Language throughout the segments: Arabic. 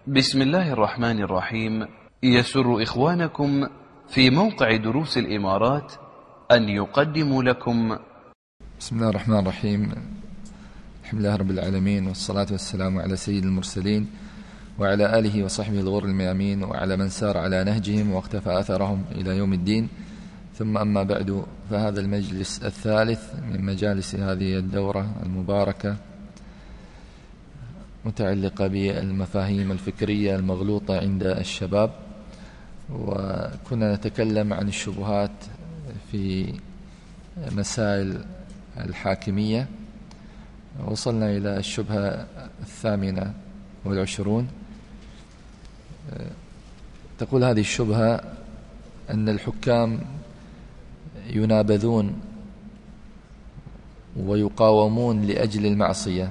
بسم الله الرحمن الرحيم. يسر إخوانكم في موقع دروس الإمارات أن يقدموا لكم بسم الله الرحمن الرحيم. الحمد لله رب العالمين، والصلاة والسلام على سيد المرسلين وعلى آله وصحبه الغر الميامين وعلى من سار على نهجهم واقتفى أثرهم إلى يوم الدين. ثم أما بعد، فهذا المجلس الثالث من مجالس هذه الدورة المباركة متعلقة بالمفاهيم الفكرية المغلوطة عند الشباب، وكنا نتكلم عن الشبهات في مسائل الحاكمية. وصلنا إلى الشبهة 28. تقول هذه الشبهة أن الحكام ينابذون ويقاومون لأجل المعصية،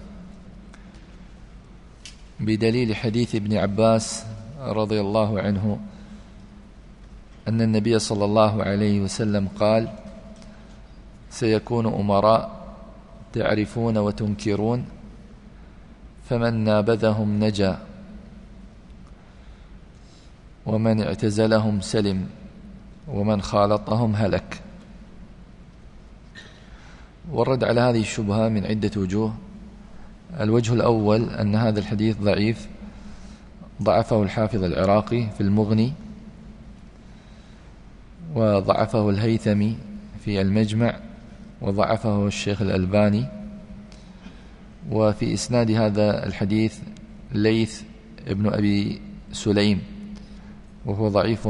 بدليل حديث ابن عباس رضي الله عنه أن النبي صلى الله عليه وسلم قال: سيكون أمراء تعرفون وتنكرون، فمن نابذهم نجا، ومن اعتزلهم سلم، ومن خالطهم هلك. والرد على هذه الشبهة من عدة وجوه. الوجه الأول أن هذا الحديث ضعيف، ضعفه الحافظ العراقي في المغني، وضعفه الهيثمي في المجمع، وضعفه الشيخ الألباني. وفي إسناد هذا الحديث ليث ابن أبي سليم، وهو ضعيف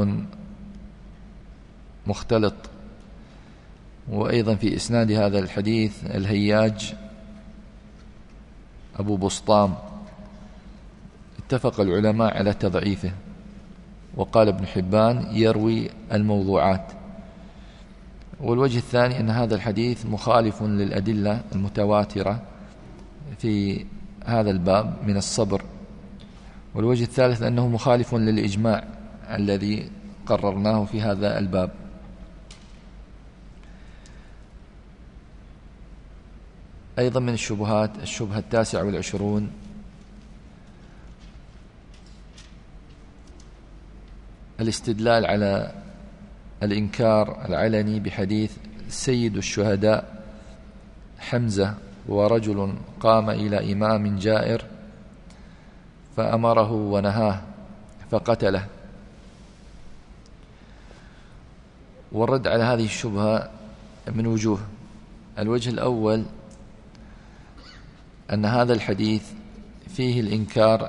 مختلط. وأيضا في إسناد هذا الحديث الهياج أبو بسطام. اتفق العلماء على تضعيفه، وقال ابن حبان يروي الموضوعات. والوجه الثاني أن هذا الحديث مخالف للأدلة المتواترة في هذا الباب من الصبر. والوجه الثالث أنه مخالف للإجماع الذي قررناه في هذا الباب. أيضا من الشبهات الشبهة 29، الاستدلال على الإنكار العلني بحديث سيد الشهداء حمزة: ورجل قام إلى إمام جائر فأمره ونهاه فقتله. والرد على هذه الشبهة من وجوه. الوجه الأول أن هذا الحديث فيه الإنكار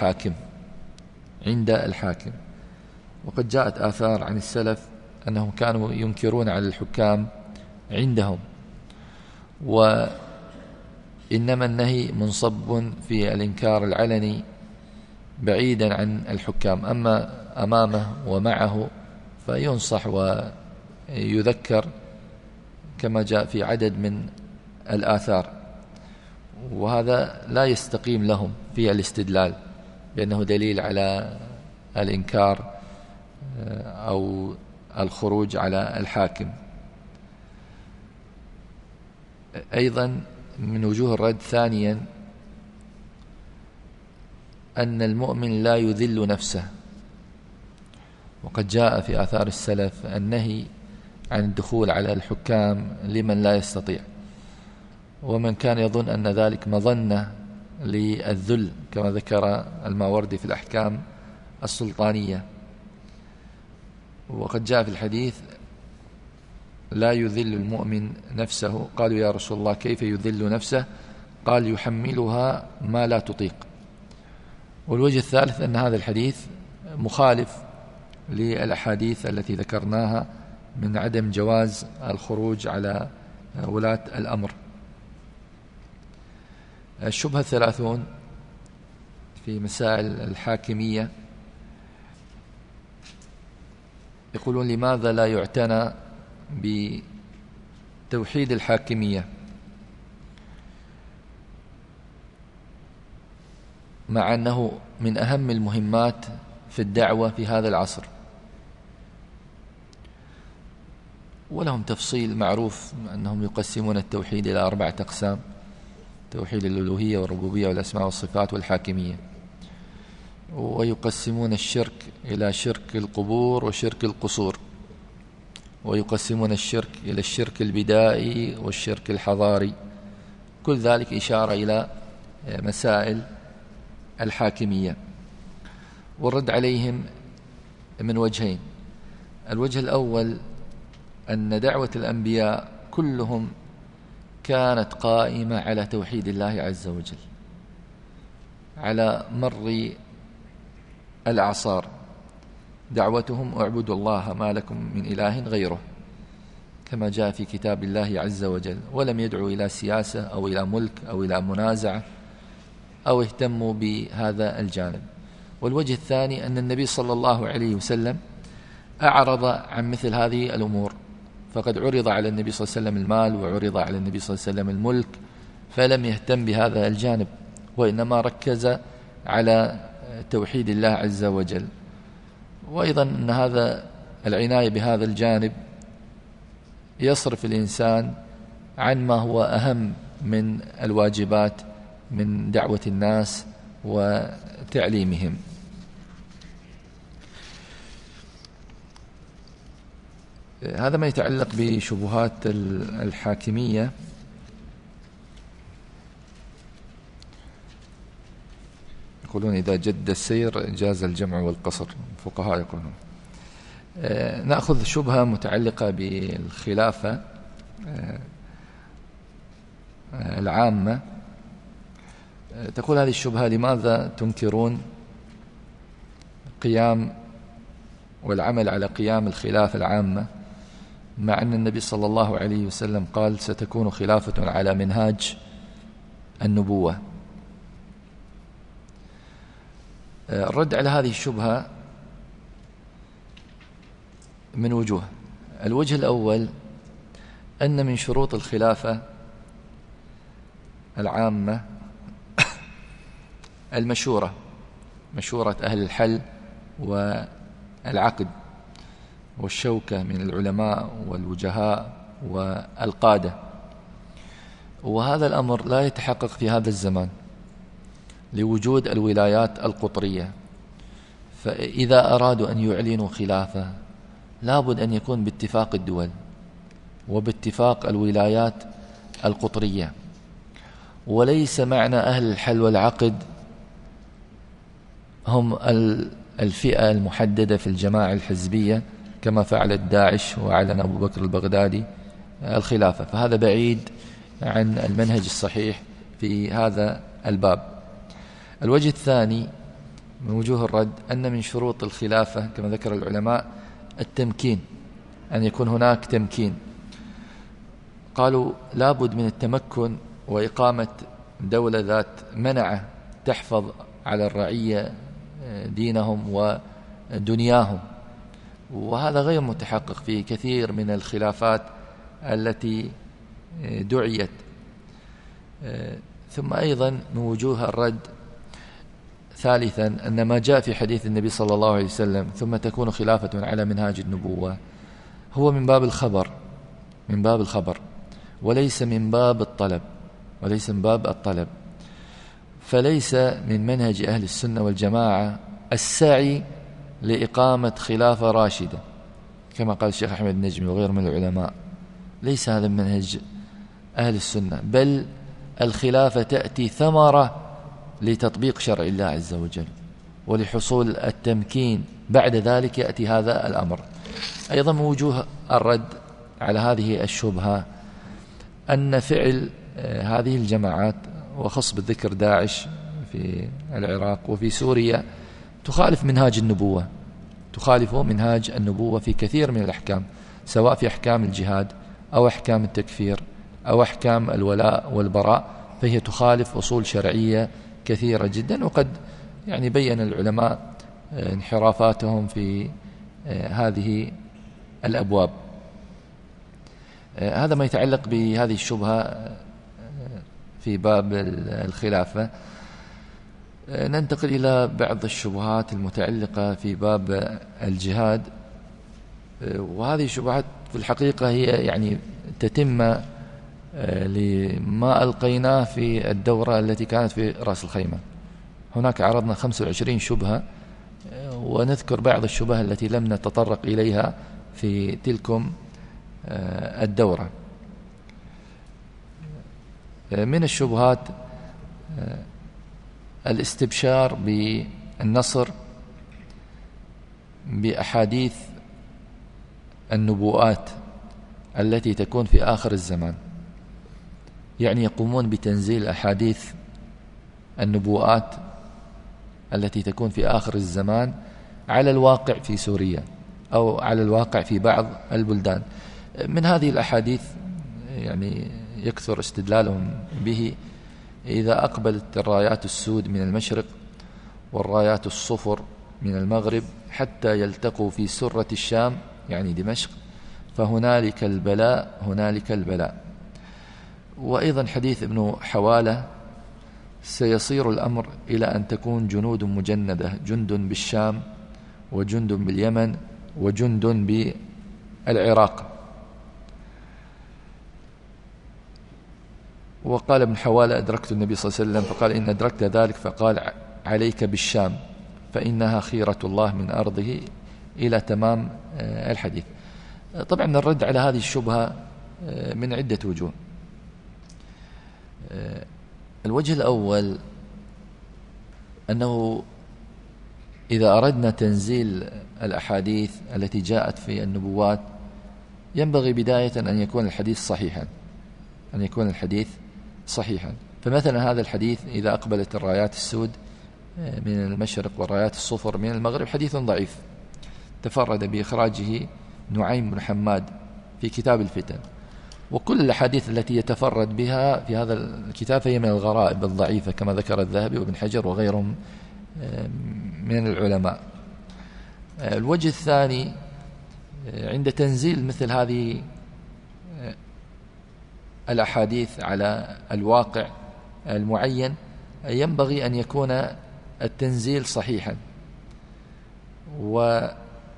عند الحاكم، وقد جاءت آثار عن السلف أنهم كانوا ينكرون على الحكام عندهم، وإنما النهي منصب في الإنكار العلني بعيدا عن الحكام. أما أمامه ومعه فينصح ويذكر كما جاء في عدد من الآثار، وهذا لا يستقيم لهم في الاستدلال بأنه دليل على الإنكار أو الخروج على الحاكم. أيضا من وجوه الرد ثانيا أن المؤمن لا يذل نفسه، وقد جاء في آثار السلف النهي عن الدخول على الحكام لمن لا يستطيع، ومن كان يظن أن ذلك مظنة للذل كما ذكر الماوردي في الأحكام السلطانية. وقد جاء في الحديث: لا يذل المؤمن نفسه. قالوا: يا رسول الله كيف يذل نفسه؟ قال: يحملها ما لا تطيق. والوجه الثالث أن هذا الحديث مخالف للأحاديث التي ذكرناها من عدم جواز الخروج على ولاة الأمر. الشبهة 30 في مسائل الحاكمية، يقولون: لماذا لا يعتنى بتوحيد الحاكمية مع أنه من أهم المهمات في الدعوة في هذا العصر؟ ولهم تفصيل معروف أنهم يقسمون التوحيد إلى 4 أقسام: توحيد الألوهية والربوبية والأسماء والصفات والحاكمية. ويقسمون الشرك إلى شرك القبور وشرك القصور، ويقسمون الشرك إلى الشرك البدائي والشرك الحضاري. كل ذلك إشارة إلى مسائل الحاكمية. والرد عليهم من وجهين: الوجه الأول أن دعوة الأنبياء كلهم كانت قائمة على توحيد الله عز وجل على مر الأعصار. دعوتهم: اعبدوا الله ما لكم من إله غيره، كما جاء في كتاب الله عز وجل، ولم يدعوا إلى سياسة أو إلى ملك أو إلى منازعة أو اهتموا بهذا الجانب. والوجه الثاني أن النبي صلى الله عليه وسلم أعرض عن مثل هذه الأمور، فقد عرض على النبي صلى الله عليه وسلم المال، وعرض على النبي صلى الله عليه وسلم الملك، فلم يهتم بهذا الجانب، وإنما ركز على توحيد الله عز وجل. وأيضا أن هذا العناية بهذا الجانب يصرف الإنسان عن ما هو أهم من الواجبات من دعوة الناس وتعليمهم. هذا ما يتعلق بشبهات الحاكمية. يقولون إذا جد السير جاز الجمع والقصر، الفقهاء يقولون. نأخذ شبهة متعلقة بالخلافة العامة. تقول هذه الشبهة: لماذا تنكرون قيام والعمل على قيام الخلافة العامة، مع أن النبي صلى الله عليه وسلم قال ستكون خلافة على منهاج النبوة؟ الرد على هذه الشبهة من وجوه. الوجه الأول أن من شروط الخلافة العامة المشورة، مشورة أهل الحل والعقد والشوكة من العلماء والوجهاء والقادة. وهذا الأمر لا يتحقق في هذا الزمان لوجود الولايات القطرية، فإذا أرادوا أن يعلنوا خلافة لابد أن يكون باتفاق الدول وباتفاق الولايات القطرية. وليس معنى أهل الحل والعقد هم الفئة المحددة في الجماعة الحزبية كما فعلت داعش وأعلن أبو بكر البغدادي الخلافة، فهذا بعيد عن المنهج الصحيح في هذا الباب. الوجه الثاني من وجوه الرد أن من شروط الخلافة كما ذكر العلماء التمكين، أن يكون هناك تمكين. قالوا لابد من التمكن وإقامة دولة ذات منعة تحفظ على الرعية دينهم ودنياهم، وهذا غير متحقق في كثير من الخلافات التي دعيت. ثم أيضا من وجوه الرد ثالثا أن ما جاء في حديث النبي صلى الله عليه وسلم ثم تكون خلافة على منهاج النبوة هو من باب الخبر، من باب الخبر وليس من باب الطلب، وليس من باب الطلب. فليس من منهج أهل السنة والجماعة السعي لإقامة خلافة راشدة كما قال الشيخ أحمد النجمي وغيره من العلماء. ليس هذا منهج أهل السنة، بل الخلافة تأتي ثمرة لتطبيق شرع الله عز وجل ولحصول التمكين، بعد ذلك يأتي هذا الأمر. أيضا من وجوه الرد على هذه الشبهة أن فعل هذه الجماعات وخص بالذكر داعش في العراق وفي سوريا تخالف منهاج النبوة، تخالف منهاج النبوة في كثير من الأحكام، سواء في أحكام الجهاد أو أحكام التكفير أو أحكام الولاء والبراء، فهي تخالف أصول شرعية كثيرة جدا. وقد بين العلماء انحرافاتهم في هذه الأبواب. هذا ما يتعلق بهذه الشبهة في باب الخلافة. ننتقل إلى بعض الشبهات المتعلقة في باب الجهاد، وهذه الشبهات في الحقيقة هي تتم لما ألقيناه في الدورة التي كانت في رأس الخيمة، هناك عرضنا 25 شبهة، ونذكر بعض الشبهة التي لم نتطرق إليها في تلكم الدورة. من الشبهات الاستبشار بالنصر بأحاديث النبوءات التي تكون في آخر الزمان، يعني يقومون بتنزيل أحاديث النبوءات التي تكون في آخر الزمان على الواقع في سوريا أو على الواقع في بعض البلدان. من هذه الأحاديث يعني يكثر استدلالهم به: إذا أقبلت الرايات السود من المشرق والرايات الصفر من المغرب حتى يلتقوا في سرة الشام يعني دمشق فهنالك البلاء هنالك البلاء. وأيضا حديث ابن حوالة: سيصير الأمر إلى أن تكون جنود مجندة، جند بالشام وجند باليمن وجند بالعراق. وقال ابن حوالة: أدركت النبي صلى الله عليه وسلم فقال: إن أدركت ذلك، فقال: عليك بالشام فإنها خيرة الله من أرضه، إلى تمام الحديث. طبعا الرد على هذه الشبهة من عدة وجوه. الوجه الأول أنه إذا أردنا تنزيل الأحاديث التي جاءت في النبوات ينبغي بداية أن يكون الحديث صحيحا. فمثلا هذا الحديث: إذا أقبلت الرايات السود من المشرق والرايات الصفر من المغرب، حديث ضعيف تفرد بإخراجه نعيم بن حماد في كتاب الفتن، وكل الأحاديث التي يتفرد بها في هذا الكتاب فهي من الغرائب الضعيفة كما ذكر الذهبي وابن حجر وغيرهم من العلماء. الوجه الثاني: عند تنزيل مثل هذه الأحاديث على الواقع المعين ينبغي أن يكون التنزيل صحيحا. وهذا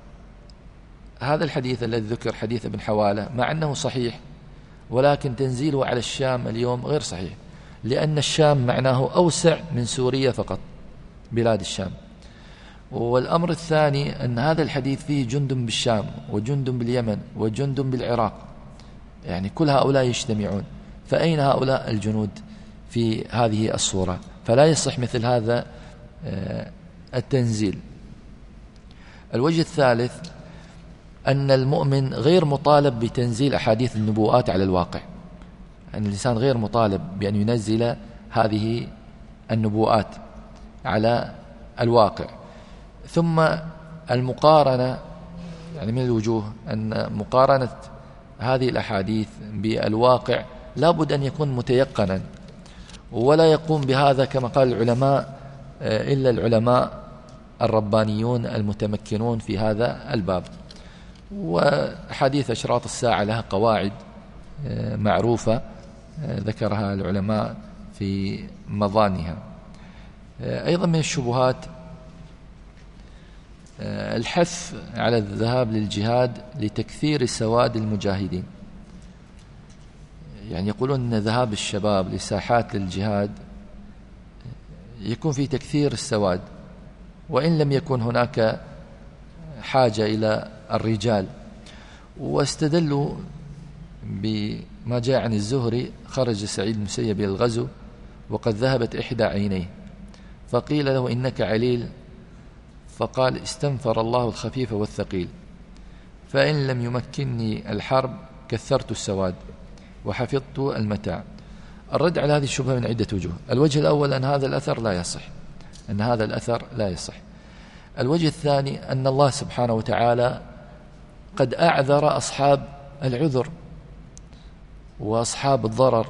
الحديث الذي ذكر حديث ابن حوالة مع أنه صحيح، ولكن تنزيله على الشام اليوم غير صحيح، لأن الشام معناه أوسع من سوريا فقط، بلاد الشام. والأمر الثاني أن هذا الحديث فيه جند بالشام وجند باليمن وجند بالعراق، يعني كل هؤلاء يجتمعون، فأين هؤلاء الجنود في هذه الصورة؟ فلا يصح مثل هذا التنزيل. الوجه الثالث: أن المؤمن غير مطالب بتنزيل أحاديث النبوءات على الواقع، أن الإنسان غير مطالب بأن ينزل هذه النبوءات على الواقع. ثم المقارنة، يعني من الوجوه أن مقارنة هذه الأحاديث بالواقع لا بد أن يكون متيقنا، ولا يقوم بهذا كما قال العلماء إلا العلماء الربانيون المتمكنون في هذا الباب. وحديث أشراط الساعة لها قواعد معروفة ذكرها العلماء في مظانها. أيضا من الشبهات الحث على الذهاب للجهاد لتكثير سواد المجاهدين، يعني يقولون أن ذهاب الشباب لساحات للجهاد يكون في تكثير السواد، وإن لم يكن هناك حاجة إلى الرجال. واستدلوا بما جاء عن الزهري: خرج سعيد بن المسيب إلى الغزو وقد ذهبت إحدى عينيه، فقيل له: إنك عليل، فقال: استنفر الله الخفيف والثقيل، فإن لم يمكنني الحرب كثرت السواد وحفظت المتاع. الرد على هذه الشبهة من عدة وجوه. الوجه الأول أن هذا الأثر لا يصح. الوجه الثاني أن الله سبحانه وتعالى قد أعذر أصحاب العذر وأصحاب الضرر،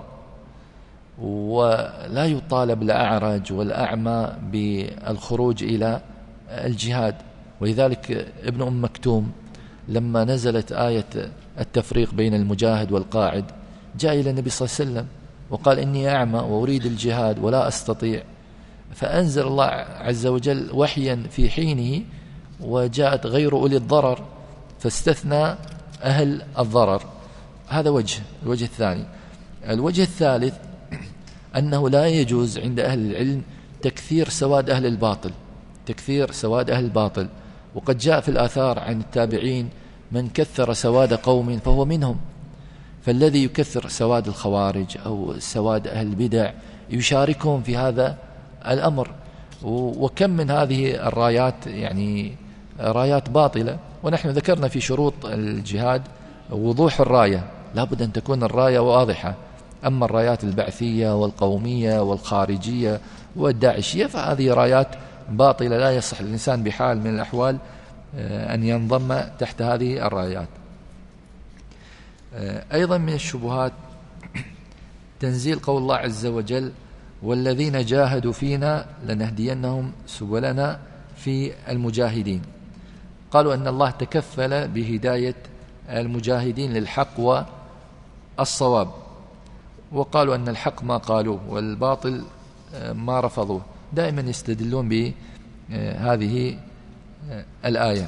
ولا يطالب الأعرج والأعمى بالخروج إلى الجهاد. ولذلك ابن أم مكتوم لما نزلت آية التفريق بين المجاهد والقاعد جاء إلى النبي صلى الله عليه وسلم وقال: إني أعمى وأريد الجهاد ولا أستطيع، فأنزل الله عز وجل وحيا في حينه، وجاءت غير أولي الضرر فاستثنى أهل الضرر. هذا الوجه الثاني. الوجه الثالث أنه لا يجوز عند أهل العلم تكثير سواد أهل الباطل، تكثير سواد أهل الباطل. وقد جاء في الآثار عن التابعين من كثر سواد قوم فهو منهم. فالذي يكثر سواد الخوارج أو سواد أهل البدع يشاركهم في هذا الأمر. وكم من هذه الرايات يعني رايات باطلة. ونحن ذكرنا في شروط الجهاد وضوح الراية، لابد أن تكون الراية واضحة. أما الرايات البعثية والقومية والخارجية والداعشية فهذه رايات باطلة لا يصح للإنسان بحال من الأحوال أن ينضم تحت هذه الرايات. أيضا من الشبهات تنزيل قول الله عز وجل: والذين جاهدوا فينا لنهدينهم سبلنا في المجاهدين. قالوا أن الله تكفل بهداية المجاهدين للحق والصواب، وقالوا أن الحق ما قالوه والباطل ما رفضوه. دائما يستدلون بهذه الآية،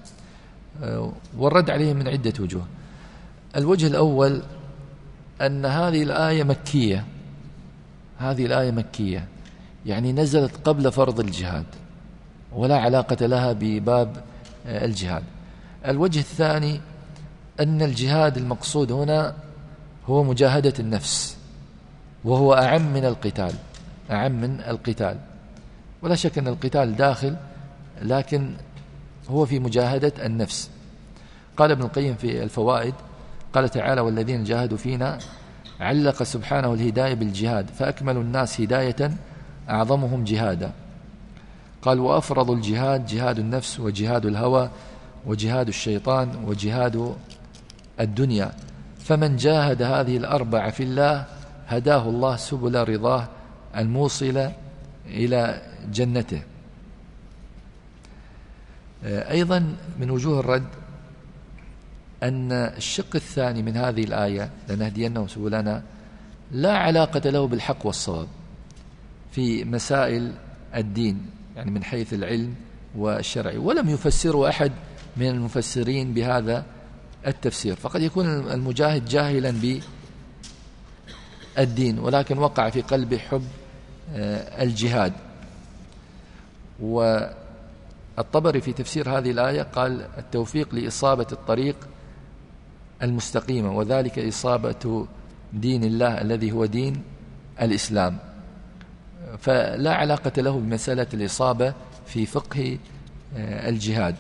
والرد عليه من عدة وجوه. الوجه الأول أن هذه الآية مكية، هذه الآية مكية يعني نزلت قبل فرض الجهاد ولا علاقة لها بباب الجهاد. الوجه الثاني أن الجهاد المقصود هنا هو مجاهدة النفس، وهو أعم من القتال، أعم من القتال. ولا شك أن القتال داخل، لكن هو في مجاهدة النفس. قال ابن القيم في الفوائد قال تعالى: والذين جاهدوا فينا، علق سبحانه الهداية بالجهاد، فأكمل الناس هداية أعظمهم جهادا. قال: وأفرض الجهاد جهاد النفس وجهاد الهوى وجهاد الشيطان وجهاد الدنيا، فمن جاهد هذه الأربع في الله هداه الله سبل رضاه الموصلة إلى جنته. أيضا من وجوه الرد أن الشق الثاني من هذه الآية لنهدينهم سبلنا لا علاقة له بالحق والصواب في مسائل الدين، يعني من حيث العلم والشرع، ولم يفسره أحد من المفسرين بهذا التفسير. فقد يكون المجاهد جاهلا بالدين ولكن وقع في قلبه حب الجهاد. والطبري في تفسير هذه الآية قال: التوفيق لإصابة الطريق المستقيمة، وذلك إصابة دين الله الذي هو دين الإسلام. فلا علاقة له بمسألة الإصابة في فقه الجهاد.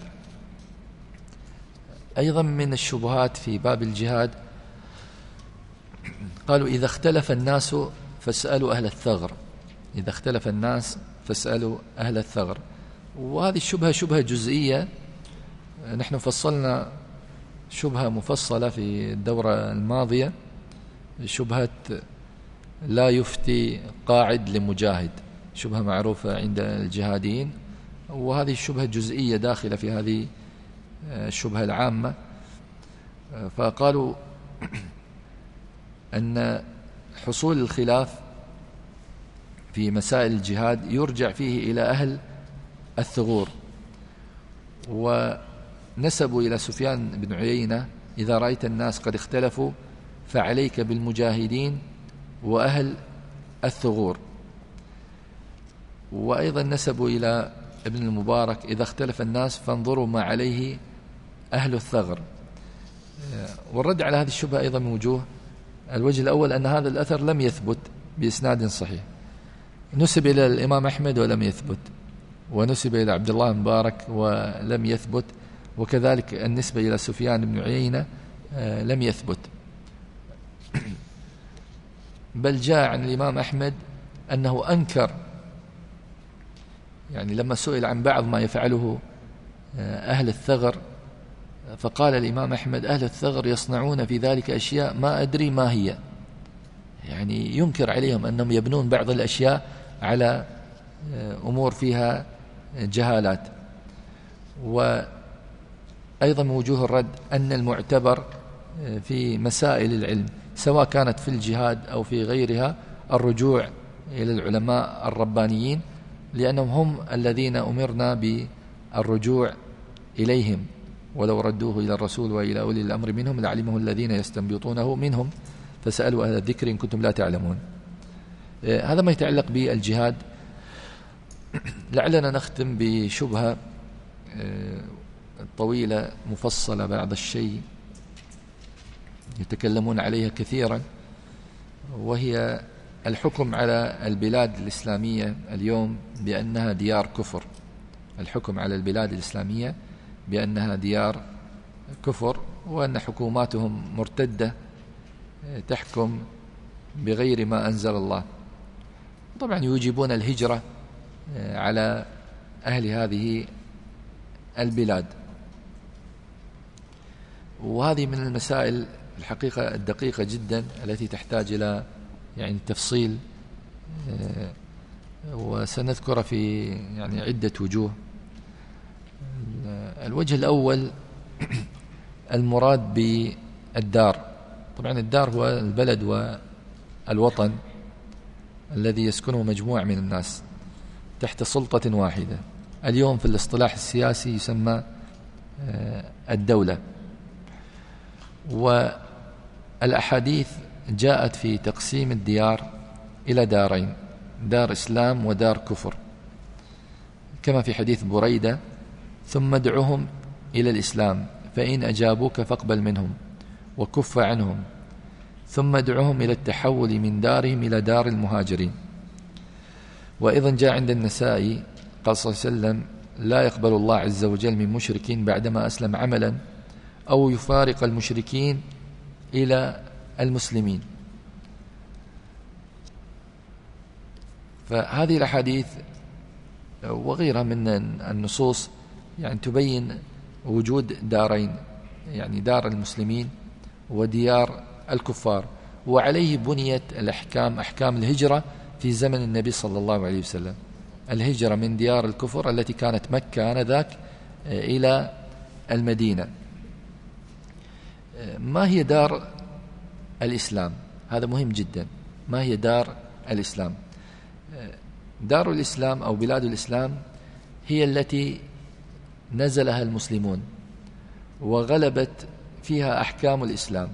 أيضا من الشبهات في باب الجهاد قالوا: إذا اختلف الناس فاسألوا أهل الثغر، إذا اختلف الناس فاسألوا أهل الثغر. وهذه الشبهة شبهة جزئية، نحن فصلنا شبهة مفصلة في الدورة الماضية، شبهة لا يفتي قاعد لمجاهد، شبهة معروفة عند الجهاديين، وهذه الشبهة جزئية داخلة في هذه الشبهة العامة. فقالوا أن حصول الخلاف في مسائل الجهاد يرجع فيه إلى أهل الثغور، ونسبوا إلى سفيان بن عيينة: إذا رأيت الناس قد اختلفوا فعليك بالمجاهدين وأهل الثغور. وأيضا نسبوا إلى ابن المبارك: إذا اختلف الناس فانظروا ما عليه أهل الثغر. والرد على هذه الشبهة أيضا من وجوه. الوجه الأول أن هذا الأثر لم يثبت بإسناد صحيح، نسب إلى الإمام أحمد ولم يثبت، ونسب إلى عبد الله المبارك ولم يثبت، وكذلك النسبة إلى سفيان بن عيينة لم يثبت. بل جاء عن الإمام أحمد أنه أنكر، يعني لما سئل عن بعض ما يفعله أهل الثغر فقال الإمام أحمد: أهل الثغر يصنعون في ذلك أشياء ما أدري ما هي، يعني ينكر عليهم أنهم يبنون بعض الأشياء على أمور فيها جهالات. وأيضا من وجوه الرد أن المعتبر في مسائل العلم سواء كانت في الجهاد أو في غيرها الرجوع إلى العلماء الربانيين، لأنهم هم الذين أمرنا بالرجوع إليهم، ولو ردوه إلى الرسول وإلى أولي الأمر منهم لعلمه الذين يستنبطونه منهم، فسألوا أهل الذكر إن كنتم لا تعلمون. هذا ما يتعلق بالجهاد. لعلنا نختم بشبهة طويلة مفصلة بعض الشيء يتكلمون عليها كثيرا، وهي الحكم على البلاد الإسلامية اليوم بأنها ديار كفر. الحكم على البلاد الإسلامية بأنها ديار كفر، وأن حكوماتهم مرتدة تحكم بغير ما أنزل الله. طبعا يوجبون الهجرة على أهل هذه البلاد، وهذه من المسائل الحقيقة الدقيقة جدا التي تحتاج إلى يعني تفصيل، وسنذكر في يعني عدة وجوه. الوجه الأول المراد بالدار. طبعا الدار هو البلد والوطن الذي يسكنه مجموعة من الناس تحت سلطة واحدة. اليوم في الاصطلاح السياسي يسمى الدولة. والأحاديث جاءت في تقسيم الديار إلى دارين: دار إسلام ودار كفر، كما في حديث بريدة: ثم ادعهم إلى الإسلام فإن أجابوك فاقبل منهم وكف عنهم، ثم ادعهم إلى التحول من دارهم إلى دار المهاجرين. وأيضا جاء عند النسائي قال صلى الله عليه وسلم: لا يقبل الله عز وجل من مشرك بعدما أسلم عملا أو يفارق المشركين إلى المسلمين. فهذه الأحاديث وغيرها من النصوص يعني تبين وجود دارين، يعني دار المسلمين وديار الكفار، وعليه بنيت الأحكام، أحكام الهجرة في زمن النبي صلى الله عليه وسلم. الهجرة من ديار الكفر التي كانت مكة آنذاك إلى المدينة. ما هي دار الإسلام؟ هذا مهم جدا. ما هي دار الإسلام؟ دار الإسلام أو بلاد الإسلام هي التي نزلها المسلمون وغلبت فيها أحكام الإسلام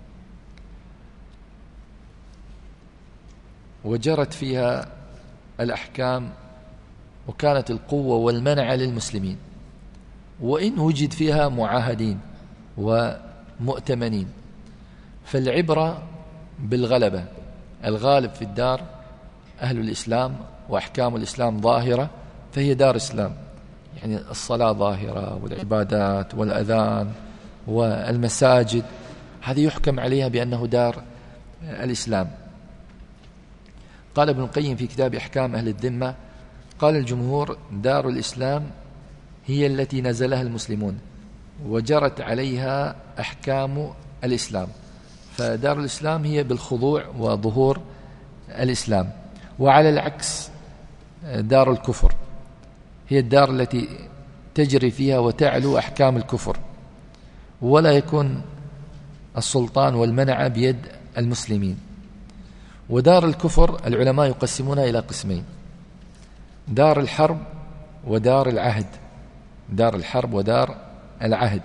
وجرت فيها الأحكام، وكانت القوة والمنع للمسلمين، وإن وجد فيها معاهدين ومؤتمنين. فالعبرة بالغلبة. الغالب في الدار أهل الإسلام وأحكام الإسلام ظاهرة، فهي دار إسلام. يعني الصلاة ظاهرة والعبادات والأذان والمساجد، هذه يحكم عليها بأنه دار الإسلام. قال ابن القيم في كتاب أحكام أهل الذمة: قال الجمهور: دار الإسلام هي التي نزلها المسلمون وجرت عليها أحكام الإسلام. فدار الإسلام هي بالخضوع وظهور الإسلام. وعلى العكس دار الكفر هي الدار التي تجري فيها وتعلو أحكام الكفر، ولا يكون السلطان والمنع بيد المسلمين. ودار الكفر العلماء يقسمونها إلى قسمين: دار الحرب ودار العهد. دار الحرب ودار العهد.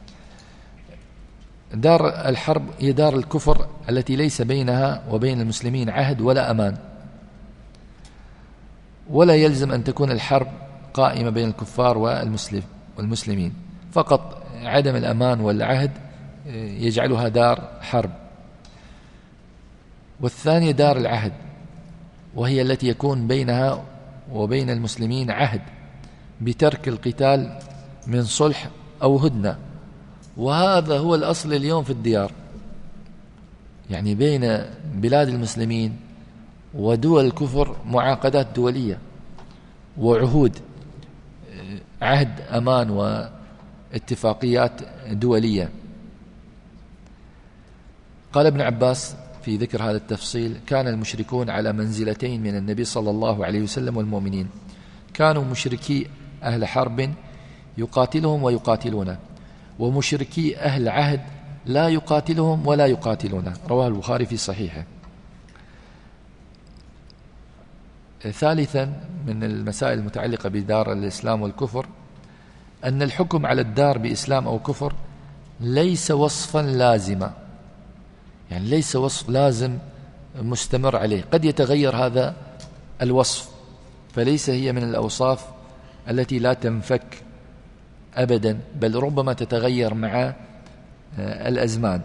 دار الحرب هي دار الكفر التي ليس بينها وبين المسلمين عهد ولا أمان، ولا يلزم أن تكون الحرب قائمة بين الكفار والمسلمين، فقط عدم الأمان والعهد يجعلها دار حرب. والثانية دار العهد، وهي التي يكون بينها وبين المسلمين عهد بترك القتال من صلح أو هدنة. وهذا هو الأصل اليوم في الديار، يعني بين بلاد المسلمين ودول الكفر معاقدات دولية وعهود، عهد أمان واتفاقيات دولية. قال ابن عباس في ذكر هذا التفصيل: كان المشركون على منزلتين من النبي صلى الله عليه وسلم والمؤمنين. كانوا مشركي أهل حرب يقاتلهم ويقاتلونه، ومشركي أهل عهد لا يقاتلهم ولا يقاتلونه. رواه البخاري في صحيحه. ثالثا من المسائل المتعلقة بدار الإسلام والكفر أن الحكم على الدار بإسلام أو كفر ليس وصفا لازما، يعني ليس وصف لازم مستمر عليه، قد يتغير هذا الوصف فليس هي من الأوصاف التي لا تنفك أبدا، بل ربما تتغير مع الأزمان.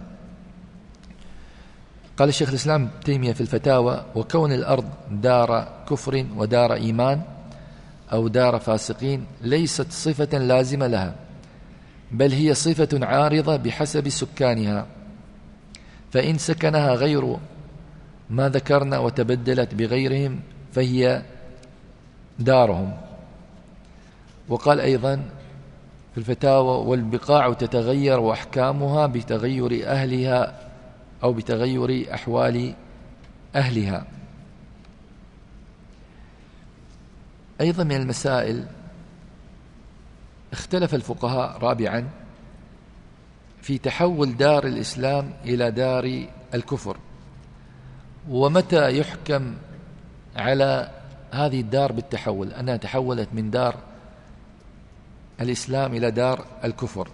قال الشيخ الإسلام ابن تيمية في الفتاوى: وكون الأرض دار كفر ودار إيمان أو دار فاسقين ليست صفة لازمة لها، بل هي صفة عارضة بحسب سكانها، فإن سكنها غير ما ذكرنا وتبدلت بغيرهم فهي دارهم. وقال أيضا في الفتاوى: والبقاع تتغير وأحكامها بتغير أهلها أو بتغير أحوال أهلها. أيضا من المسائل اختلف الفقهاء رابعا في تحول دار الإسلام إلى دار الكفر، ومتى يحكم على هذه الدار بالتحول، أنها تحولت من دار الإسلام إلى دار الكفر.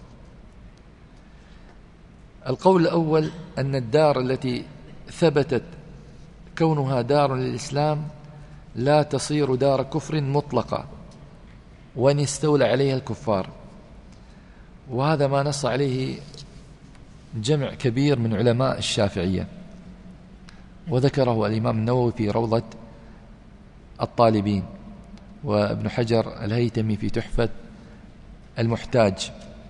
القول الأول أن الدار التي ثبتت كونها دار للإسلام لا تصير دار كفر مطلقة وإن استولى عليها الكفار، وهذا ما نص عليه جمع كبير من علماء الشافعية، وذكره الإمام النووي في روضة الطالبين، وابن حجر الهيتمي في تحفة المحتاج.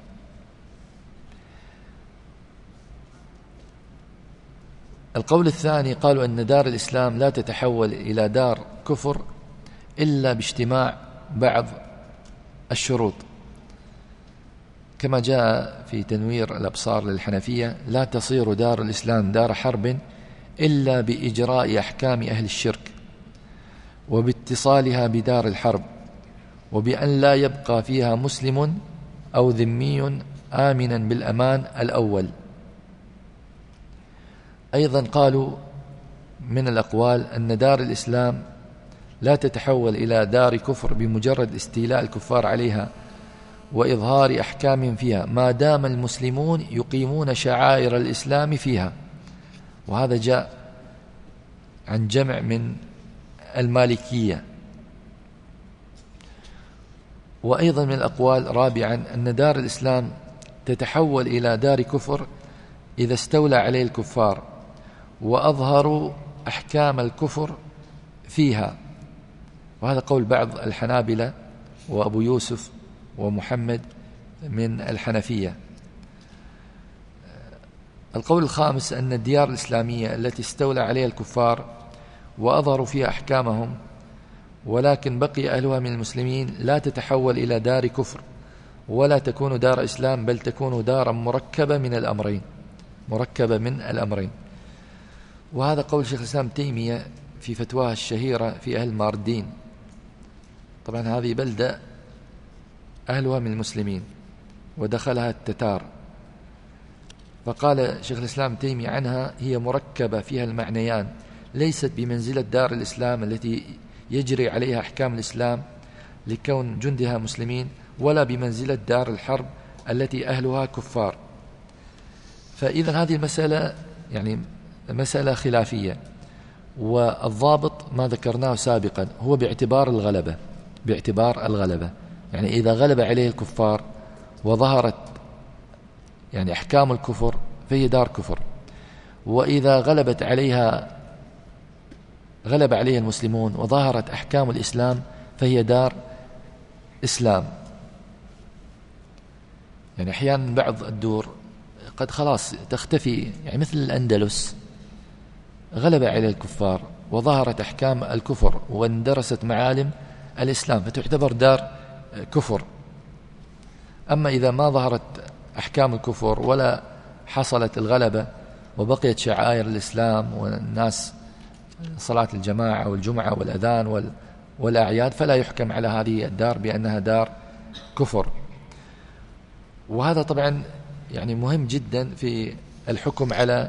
القول الثاني قالوا أن دار الإسلام لا تتحول إلى دار كفر إلا باجتماع بعض الشروط، كما جاء في تنوير الأبصار للحنفية: لا تصير دار الإسلام دار حرب إلا بإجراء أحكام أهل الشرك وباتصالها بدار الحرب، وبأن لا يبقى فيها مسلم أو ذمي آمنا بالأمان الأول. أيضا قالوا من الأقوال أن دار الإسلام لا تتحول إلى دار كفر بمجرد استيلاء الكفار عليها وإظهار أحكام فيها ما دام المسلمون يقيمون شعائر الإسلام فيها، وهذا جاء عن جمع من المالكية. وأيضا من الأقوال رابعا أن دار الإسلام تتحول إلى دار كفر إذا استولى عليه الكفار وأظهروا أحكام الكفر فيها، وهذا قول بعض الحنابلة وأبو يوسف ومحمد من الحنفية. القول الخامس أن الديار الإسلامية التي استولى عليها الكفار وأظهروا فيها أحكامهم ولكن بقي أهلها من المسلمين لا تتحول إلى دار كفر ولا تكون دار إسلام، بل تكون دارا مركبة من الأمرين. وهذا قول شيخ الإسلام تيمية في فتواه الشهيرة في أهل ماردين. طبعا هذه بلدة أهلها من المسلمين ودخلها التتار، فقال شيخ الإسلام تيمية عنها: هي مركبة فيها المعنيان، ليست بمنزلة دار الإسلام التي يجري عليها أحكام الإسلام لكون جندها مسلمين، ولا بمنزلة دار الحرب التي أهلها كفار. فإذا هذه المسألة يعني مسألة خلافية، والضابط ما ذكرناه سابقا هو باعتبار الغلبة، يعني إذا غلب عليه الكفار وظهرت يعني أحكام الكفر فهي دار كفر، وإذا غلب عليها المسلمون وظهرت أحكام الإسلام فهي دار إسلام. يعني أحيانا بعض الدور قد خلاص تختفي، يعني مثل الأندلس غلب على الكفار وظهرت أحكام الكفر واندرست معالم الإسلام فتعتبر دار كفر. أما إذا ما ظهرت أحكام الكفر ولا حصلت الغلبة وبقيت شعائر الإسلام والناس صلاة الجماعة والجمعة والأذان والأعياد، فلا يحكم على هذه الدار بأنها دار كفر. وهذا طبعا يعني مهم جدا في الحكم على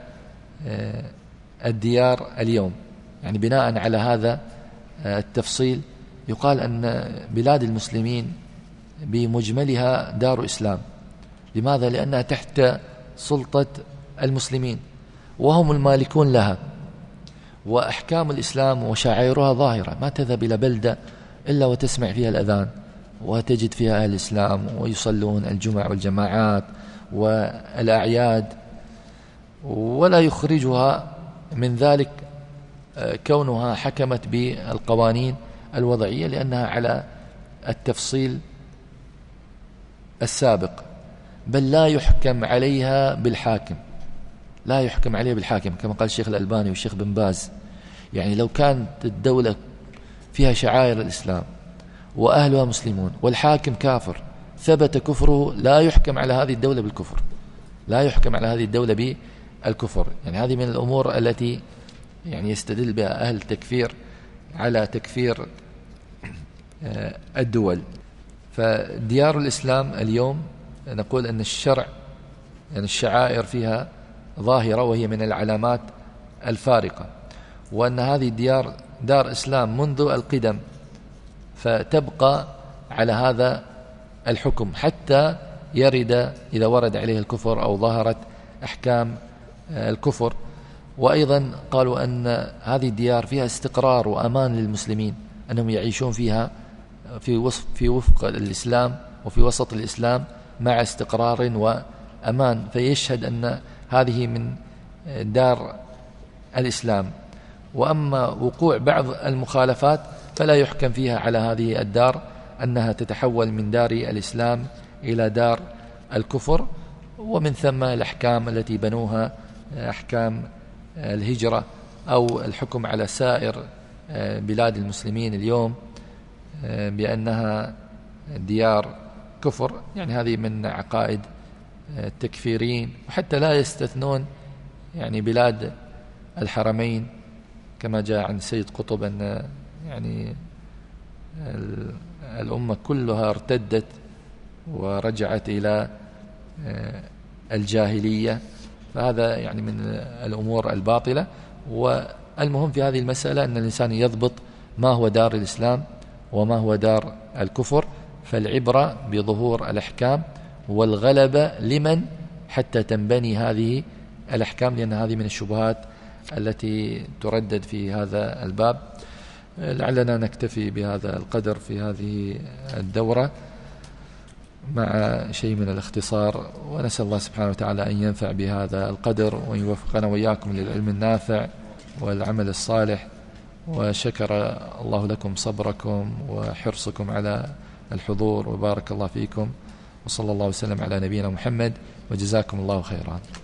الديار اليوم. يعني بناء على هذا التفصيل يقال أن بلاد المسلمين بمجملها دار إسلام. لماذا؟ لأنها تحت سلطة المسلمين وهم المالكون لها، وأحكام الإسلام وشعائرها ظاهرة، ما تذهب إلى بلدة إلا وتسمع فيها الأذان، وتجد فيها أهل الإسلام ويصلون الجمع والجماعات والأعياد، ولا يخرجها من ذلك كونها حكمت بالقوانين الوضعية، لأنها على التفصيل السابق. بل لا يحكم عليها بالحاكم، لا يحكم عليها بالحاكم كما قال الشيخ الألباني والشيخ بن باز. يعني لو كانت الدولة فيها شعائر الإسلام وأهلها مسلمون والحاكم كافر ثبت كفره، لا يحكم على هذه الدولة بالكفر، لا يحكم على هذه الدولة بالكفر. يعني هذه من الأمور التي يعني يستدل بها أهل التكفير على تكفير الدول. فديار الإسلام اليوم نقول أن الشرع يعني الشعائر فيها ظاهرة، وهي من العلامات الفارقة، وأن هذه الديار دار إسلام منذ القدم، فتبقى على هذا الحكم حتى يرد إذا ورد عليه الكفر أو ظهرت أحكام الكفر. وأيضا قالوا أن هذه الديار فيها استقرار وأمان للمسلمين، أنهم يعيشون فيها في وفق الإسلام وفي وسط الإسلام مع استقرار وأمان، فيشهد أن هذه من دار الإسلام. وأما وقوع بعض المخالفات فلا يحكم فيها على هذه الدار أنها تتحول من دار الإسلام إلى دار الكفر. ومن ثم الأحكام التي بنوها أحكام الهجرة أو الحكم على سائر بلاد المسلمين اليوم بأنها ديار كفر، يعني هذه من عقائد التكفيرين. وحتى لا يستثنون يعني بلاد الحرمين، كما جاء عن سيد قطب أن يعني الأمة كلها ارتدت ورجعت إلى الجاهلية، فهذا يعني من الأمور الباطلة. والمهم في هذه المسألة أن الإنسان يضبط ما هو دار الإسلام وما هو دار الكفر، فالعبرة بظهور الأحكام والغلبة لمن حتى تنبني هذه الأحكام، لأن هذه من الشبهات التي تردد في هذا الباب. لعلنا نكتفي بهذا القدر في هذه الدورة مع شيء من الاختصار، ونسأل الله سبحانه وتعالى أن ينفع بهذا القدر وأن يوفقنا وإياكم للعلم النافع والعمل الصالح. وشكر الله لكم صبركم وحرصكم على الحضور، وبارك الله فيكم، وصلى الله وسلم على نبينا محمد، وجزاكم الله خيرا.